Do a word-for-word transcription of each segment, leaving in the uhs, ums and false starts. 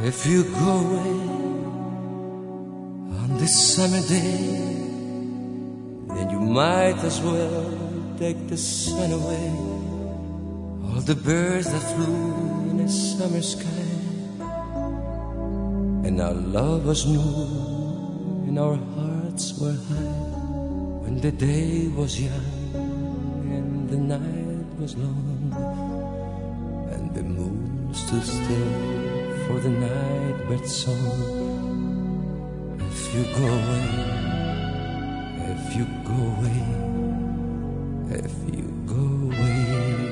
If you go away on this summer day, then you might as well take the sun away. All the birds that flew in a summer sky, and our love was new and our hearts were high. When the day was young and the night was long, and the moon stood still for the night bird's song. If you go away, if you go away, if you go away.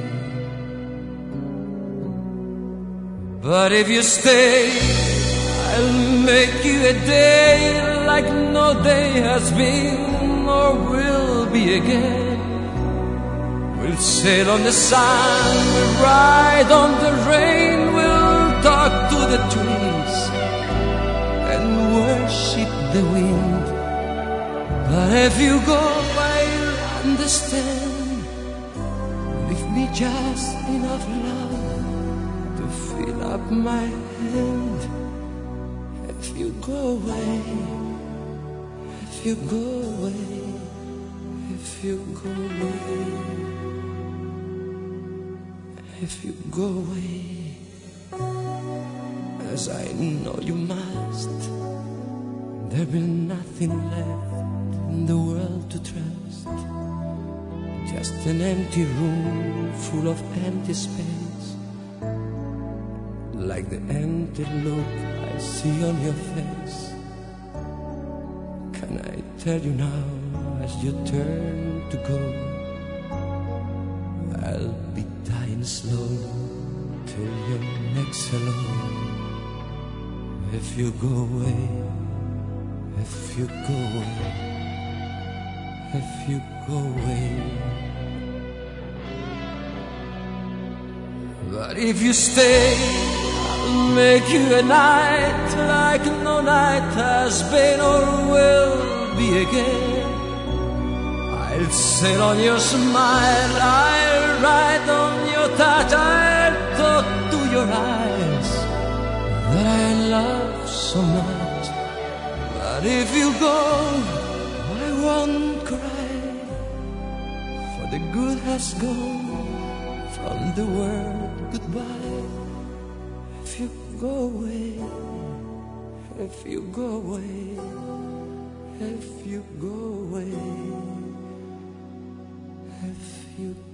But if you stay, I'll make you a day like no day has been or will be again. We'll sail on the sun, we'll ride on the rain, we'll talk to the trees and worship the wind. But if you go, I'll understand. Leave me just enough love to fill up my hand. If you go away, if you go away, if you go away, if you go away, as I know you must, there'll be nothing left in the world to trust. Just an empty room full of empty space, like the empty look I see on your face. Can I tell you now, as you turn to go, I'll be dying slow till your next hello. If you go away, if you go away, if you go away. But if you stay, I'll make you a night like no night has been or will be again. I'll sail on your smile, I'll ride on your touch, I'll talk to your eyes that I love so much. But if you go, I won't cry, for the good has gone from the word goodbye. If you go away, if you go away, if you go away, if you